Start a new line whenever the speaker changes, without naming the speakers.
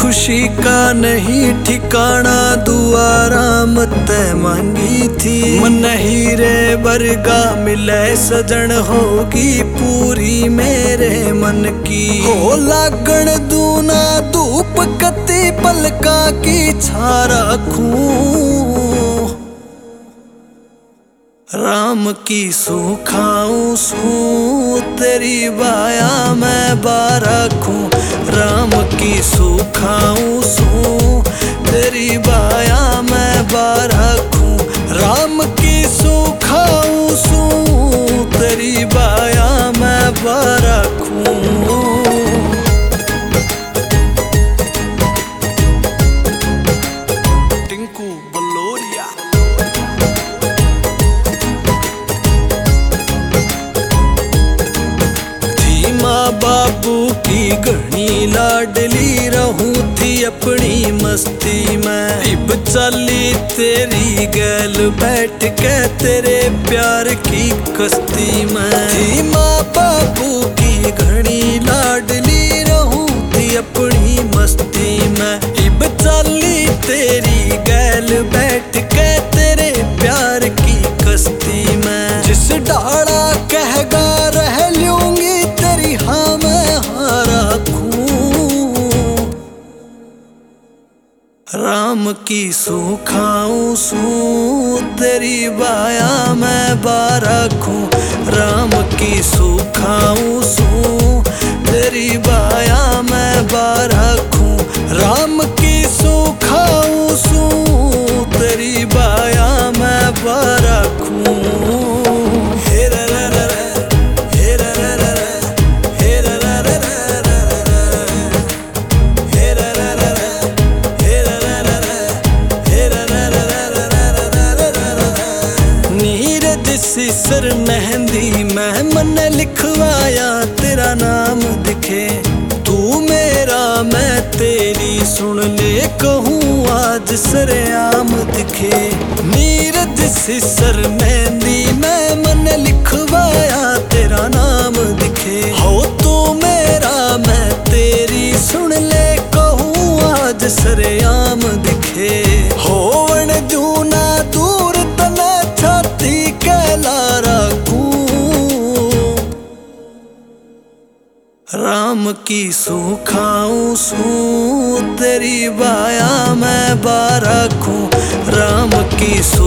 खुशी का नहीं ठिकाना, दुआ राम ते मांगी थी। मन हीरे बरगा मिले सजन, होगी पूरी मेरे मन की। हो लागण दूना धूप कति पलका की छा रखूं। राम की सुखाऊं सूं, तेरी बाया मैं बारखूं। राम की सुखाऊं सूं, तेरी बाया मैं बारखूं। राम की सुखाऊं सूं, तेरी बाया मैं बारखूं। टिंकू बलोरिया। माँ बाबू की घनी लाडली, रहूं थी अपनी मस्ती में। इब चली तेरी गैल बैठ के तेरे प्यार की कश्ती में। थी माँ बाबू की घनी लाडली, रहूं थी अपनी मस्ती में। इब चली तेरी गैल बैठ के तेरे प्यार की कश्ती में। जिस डाला कहगा रह लूंगी, तेरी हाँ मैं हाँ रखूं। राम की सुखाऊं सूं, तेरी बाया मैं बारखूं। राम की सुखाऊं सूं, तेरी बाया मैं बारखूं। राम की सुखाऊं सूं, तेरी बाया मैं बारखूं। सिर मेहंदी मैं मन लिखवाया, तेरा नाम दिखे। तू मेरा मैं तेरी, सुन ले कहूँ आज सरेआम दिखे। नीरज सी सर मेहंदी मैं मन लिखवाया, तेरा नाम दिखे। हो तू मेरा मैं तेरी, सुन ले कहूँ आज सरेआम दिखे। होवन जूना दूर तना छाती कहला रखूं। राम की सुखाऊं सूं, तेरी बाया मैं बारखूं। राम की